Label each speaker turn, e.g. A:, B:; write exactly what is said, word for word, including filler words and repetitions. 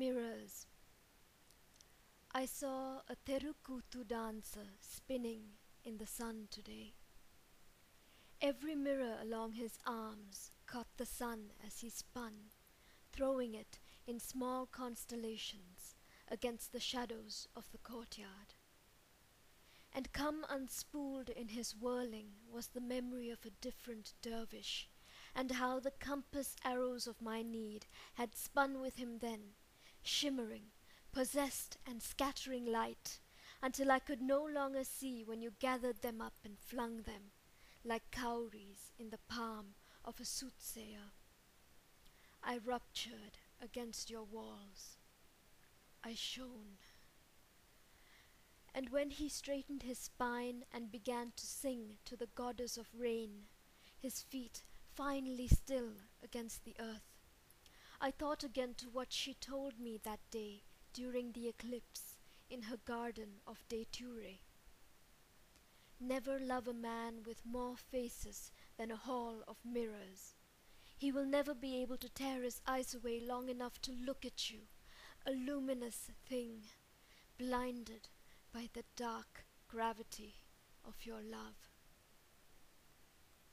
A: Mirrors. I saw a Terukuthu dancer spinning in the sun today. Every mirror along his arms caught the sun as he spun, throwing it in small constellations against the shadows of the courtyard. And come unspooled in his whirling was the memory of a different dervish, and how the compass arrows of my need had spun with him then, shimmering, possessed and scattering light, until I could no longer see when you gathered them up and flung them, like cowries in the palm of a soothsayer. I ruptured against your walls. I shone. And when he straightened his spine and began to sing to the goddess of rain, his feet finally still against the earth, I thought again to what she told me that day during the eclipse in her garden of Dature. Never love a man with more faces than a hall of mirrors. He will never be able to tear his eyes away long enough to look at you, a luminous thing, blinded by the dark gravity of your love.